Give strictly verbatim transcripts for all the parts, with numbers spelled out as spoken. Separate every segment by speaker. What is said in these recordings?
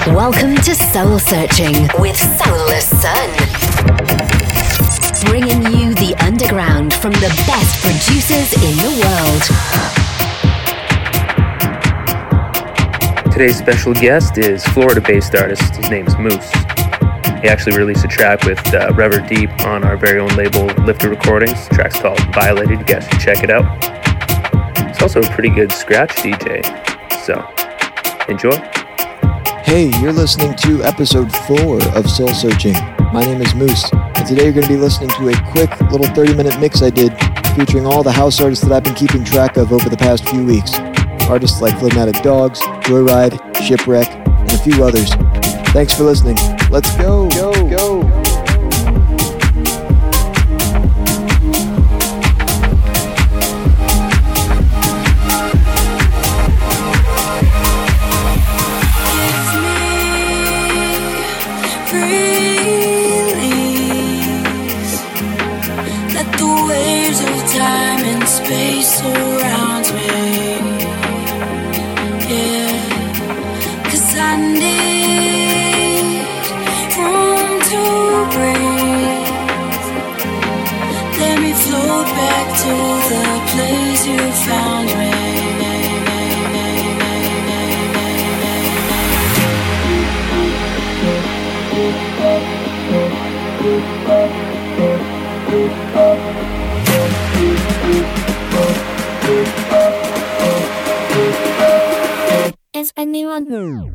Speaker 1: Welcome to Soul Searching with Soulless Sun. Bringing you the underground from the best producers in the
Speaker 2: world. Today's special guest is Florida-based artist. His name's Moose. He actually released a track with uh, Rever Deep on our very own label, Lifter Recordings. The track's called Violated. You guys should check it out. He's also a pretty good scratch D J. So, enjoy.
Speaker 3: Hey, you're listening to episode four of Soul Searching. My name is Moose, and today you're going to be listening to a quick little thirty-minute mix I did featuring all the house artists that I've been keeping track of over the past few weeks. Artists like Phlegmatic Dogs, Joyride, Shipwreck, and a few others. Thanks for listening. Let's go, go, go.
Speaker 4: Is anyone here?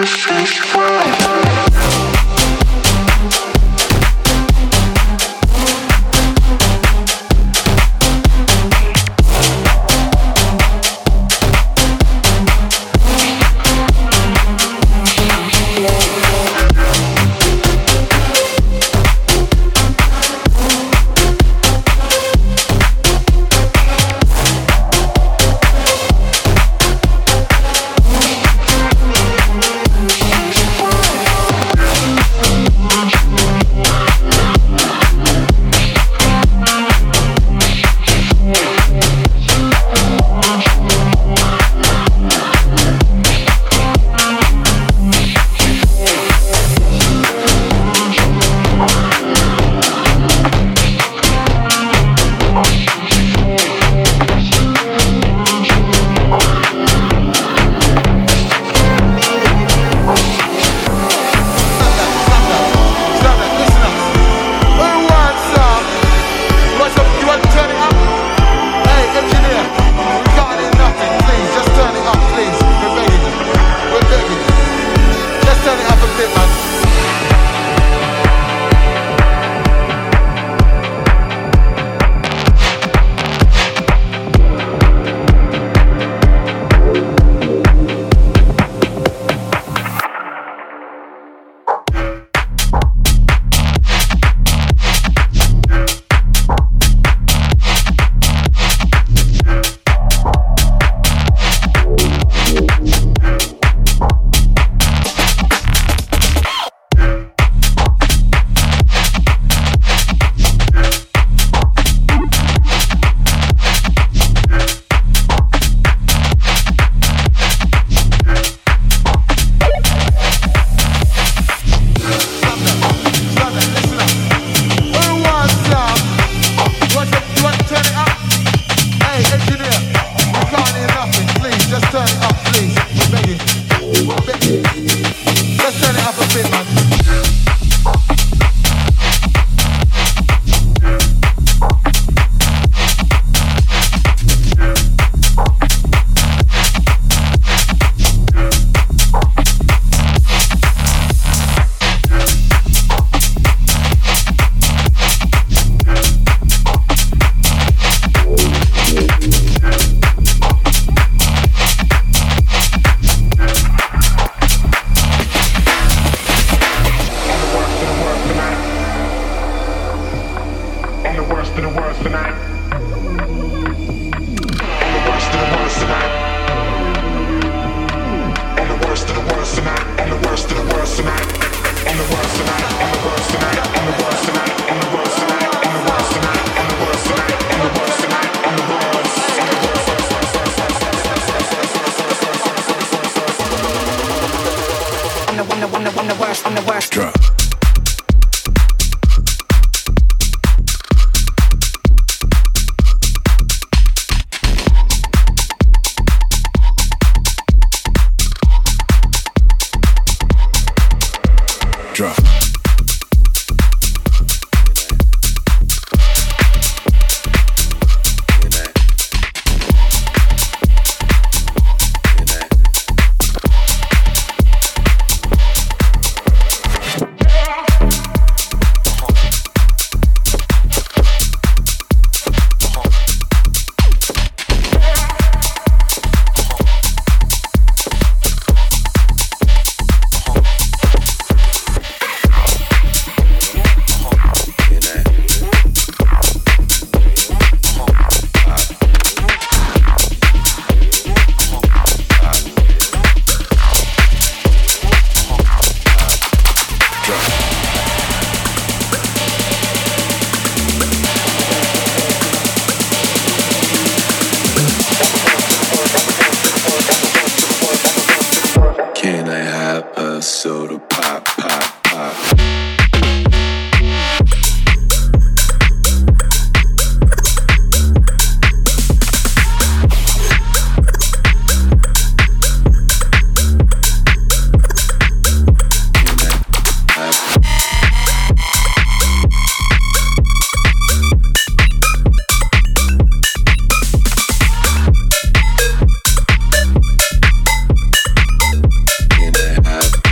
Speaker 5: Can I have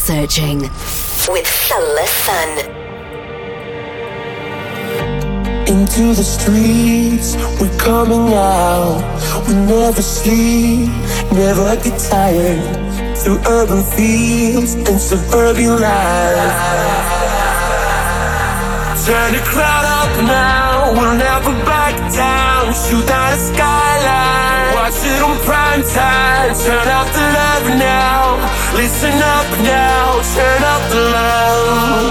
Speaker 1: Searching with Solar Sun.
Speaker 5: Into the streets, we're coming out. We never sleep, never get tired. Through urban fields and suburban life. Turn the crowd up now, we'll never back down. Shoot out a skyline, watch it on prime time. Turn up the love now, listen up now. Turn up the love.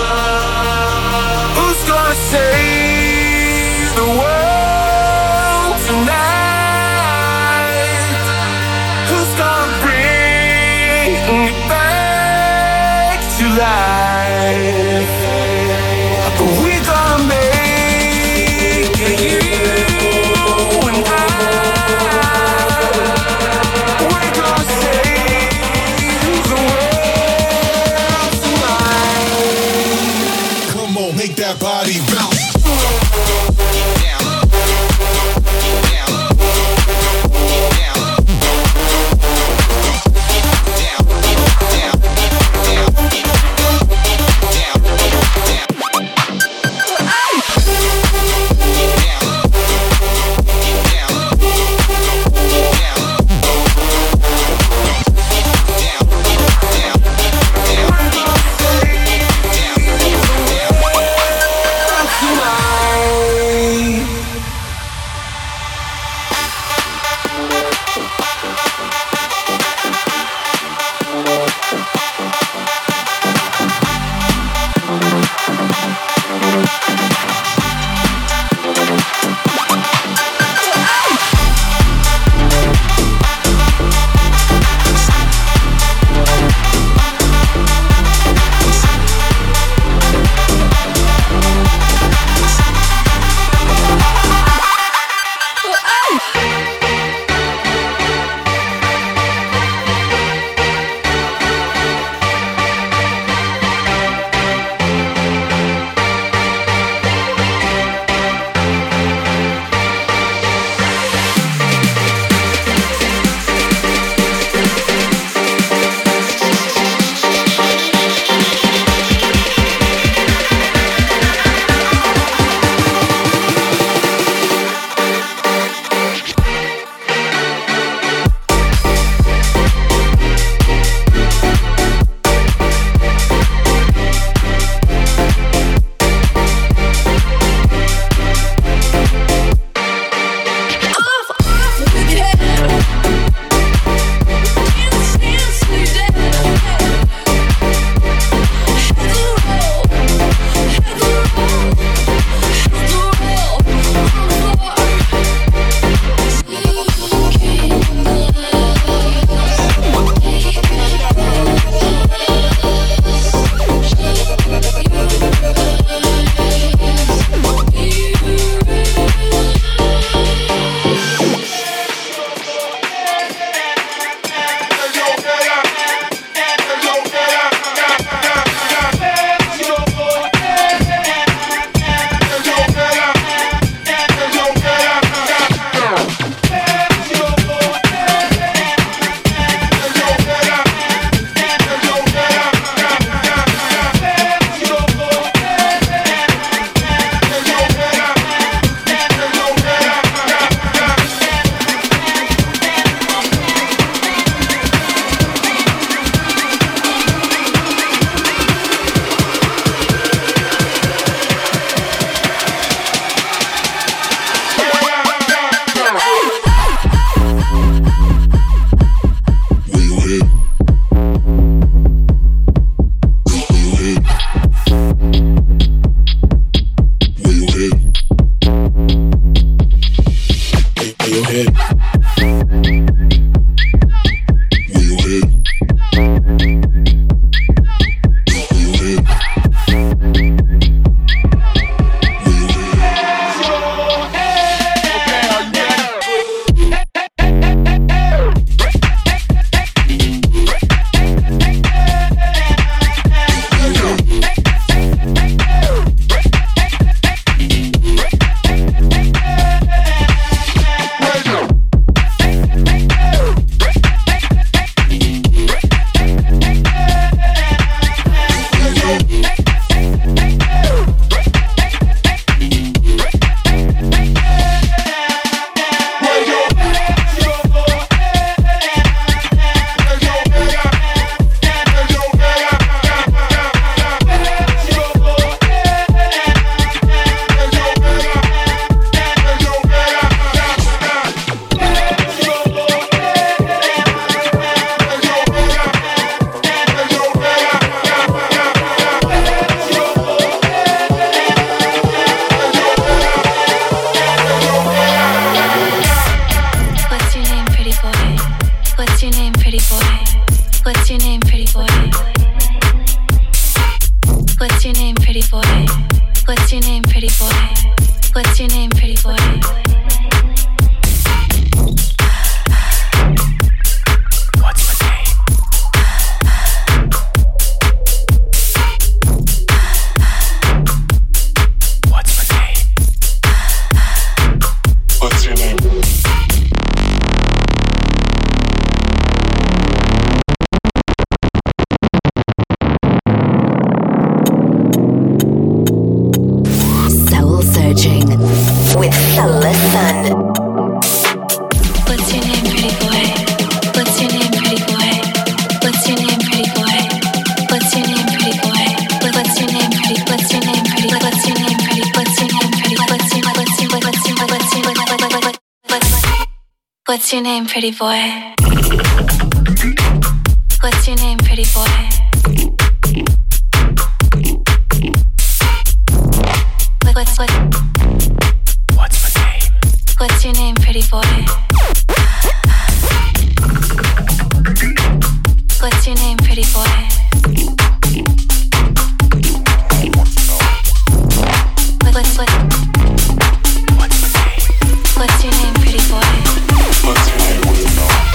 Speaker 5: Who's gonna save the world tonight? Who's gonna bring it back to life? We're gonna make it, you and I. We're gonna save the world.
Speaker 4: What's your name, pretty boy? What's your name, pretty boy? What, what's what?
Speaker 5: What's my name?
Speaker 4: What's your name, pretty boy? What's your name, pretty boy? What, what's what?
Speaker 5: What's my name?
Speaker 4: What's your name, pretty boy?
Speaker 5: What's your name? What's your name?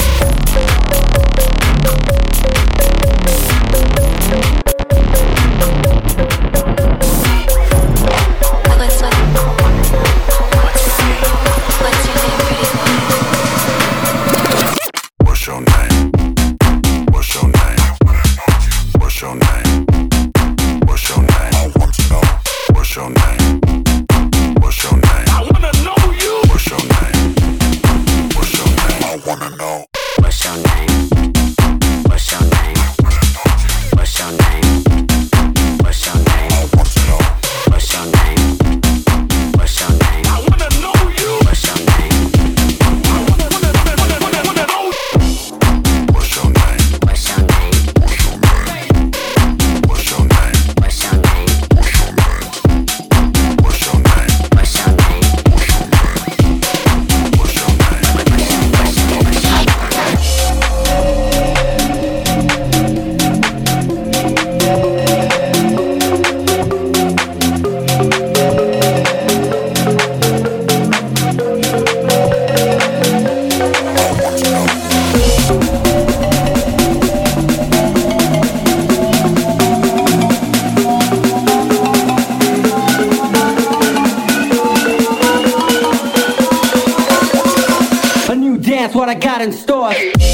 Speaker 6: What I got in store.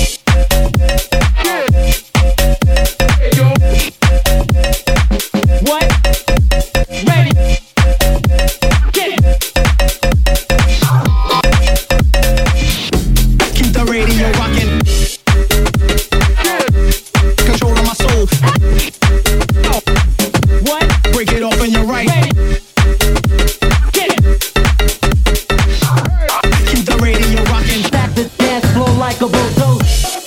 Speaker 6: What? Ready? Get it. Keep the radio rocking. Control of my soul. What? Break it off and you're right. Ready? Get it. Keep the radio rocking. Back the dance floor like a bulldozer.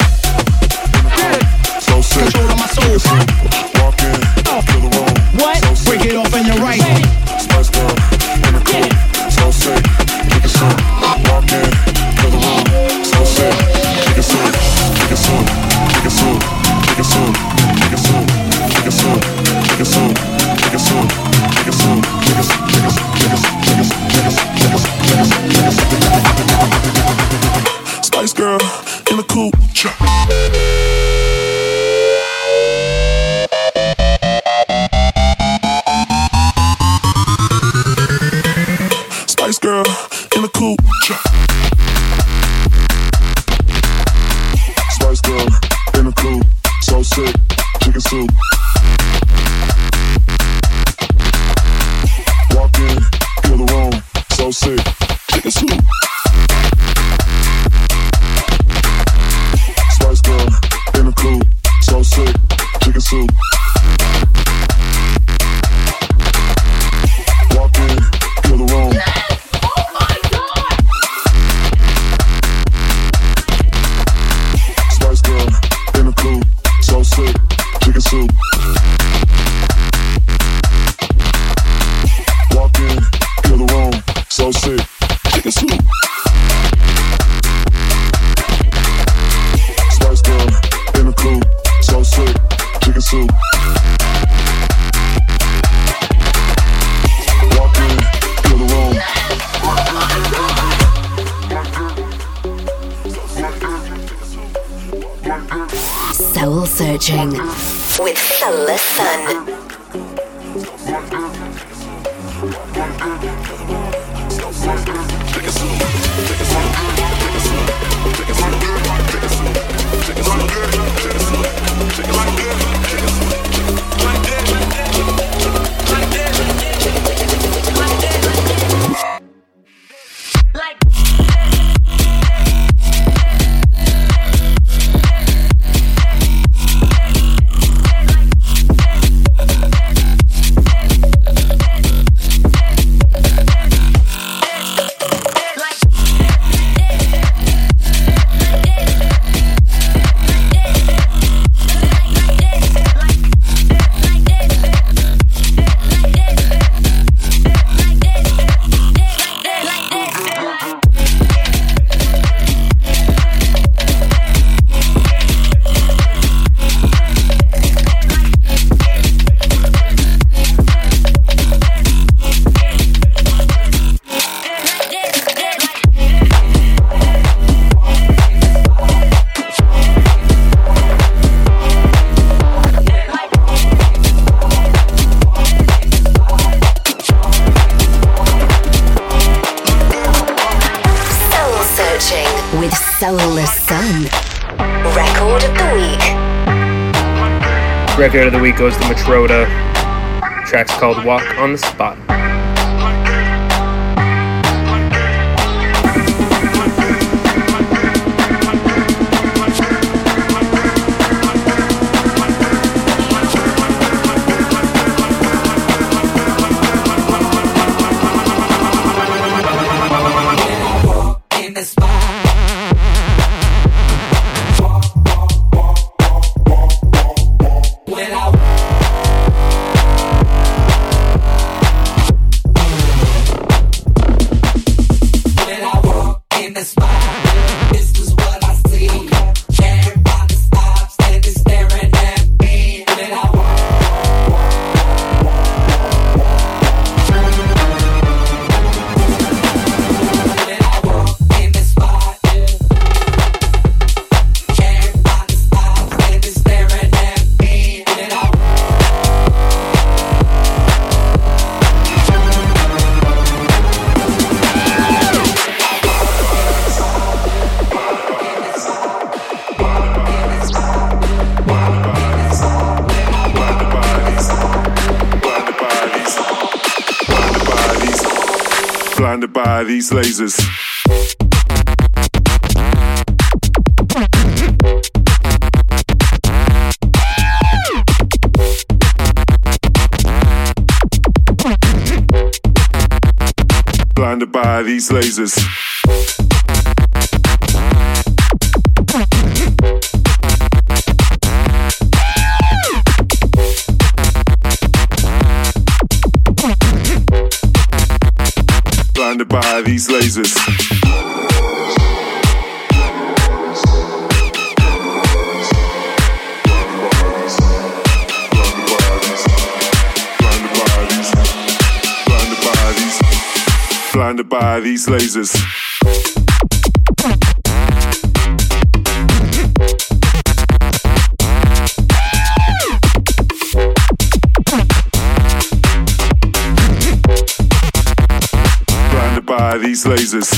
Speaker 5: So sick.
Speaker 6: Control of my soul.
Speaker 5: Walk in, feel the room.
Speaker 6: What?
Speaker 5: So sick.
Speaker 6: Break it off and you're right.
Speaker 5: Spice girl, in the cool. So sick. Kick it soon. Walk in, feel the room. So sick. Kick it soon. Kick it soon. Kick it soon. Kick it soon. Kick it soon. Kick it soon. Kick it soon. Kick it soon. Kick it soon. Kick it soon. Kick it soon. Kick it soon. Kick it soon. Kick it soon. Kick it soon. Kick it soon. Spice girl, in the cool. Spice girl, in the cool. Spice girl, in the cool. So sick, chicken soup. Walk in, feel the room. So sick, chicken soup. Spice girl, in the cool. So sick, chicken soup. Walk in, feel the room. Spice girl, in the cool. So sick, chicken soup. Walk in, feel the room. So sick, chicken soup. Spice girl, in the cool. So sick, chicken soup. Walk in, feel the room.
Speaker 1: Soul Searching with Solar Sun. Sun. Record of the week.
Speaker 2: Record of the week goes to Matroda. Track's called Walk on the Spot.
Speaker 7: Blinded by these lasers. Blinded by these lasers. Blinded by these lasers. Blinded by these lasers. Blinded by these lasers.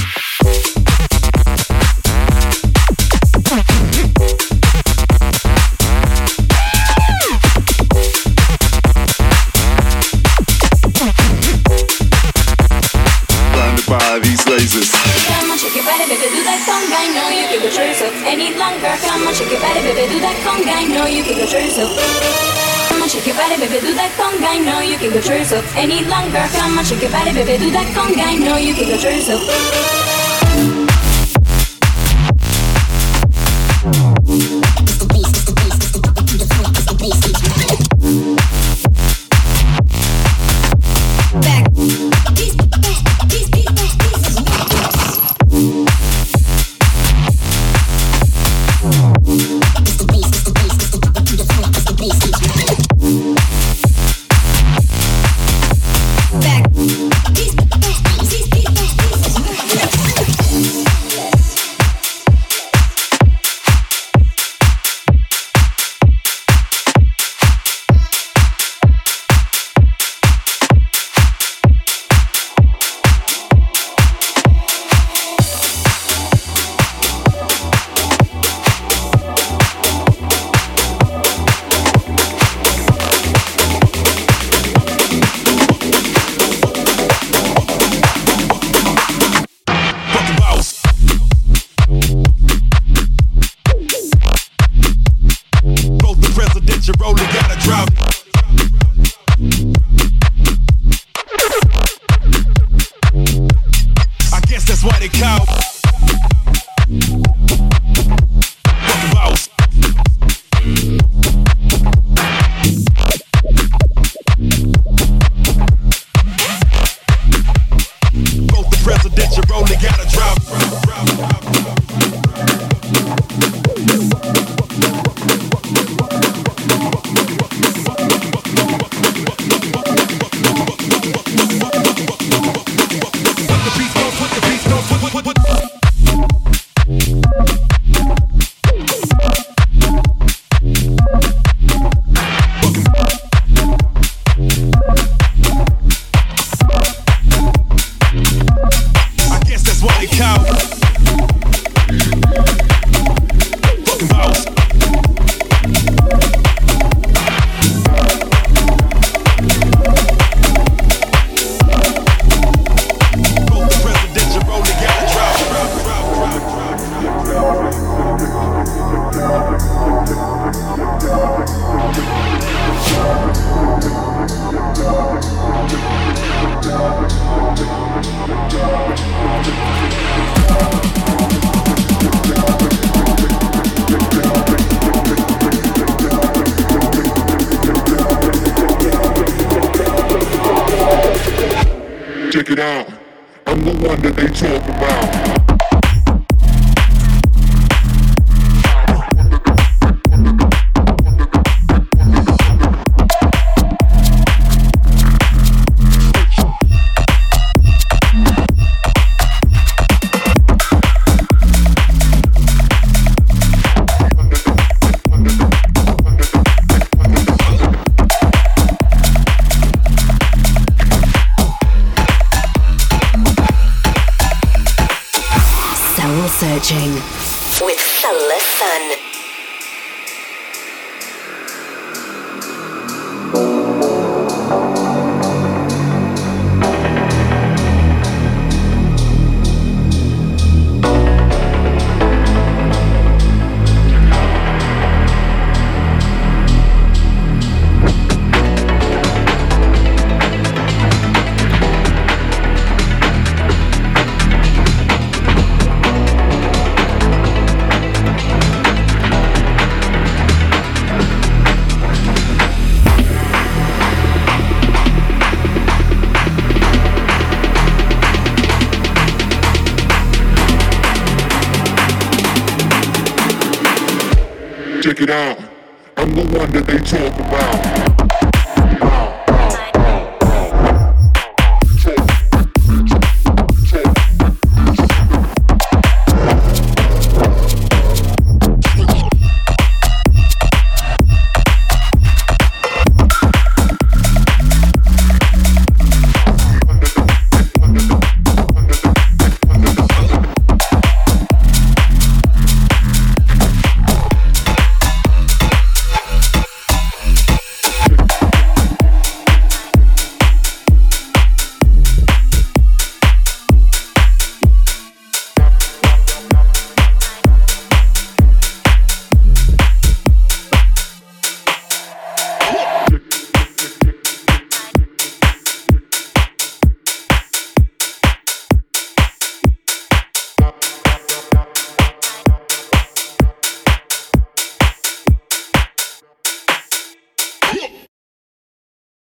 Speaker 7: By these lasers.
Speaker 8: Come on, shake your body, baby, do that conga. I know you can control yourself any longer. Come on, shake your body, baby, do that conga. I know you can control yourself. Come on, shake your body, baby, do that conga. I know you can control yourself any longer. Come on, shake your body, baby, do that conga. I know you can control yourself. Back.
Speaker 7: out. I'm the one that they talk about.
Speaker 1: Searching with Solar Sun. Check it out. I'm the one that they talk about.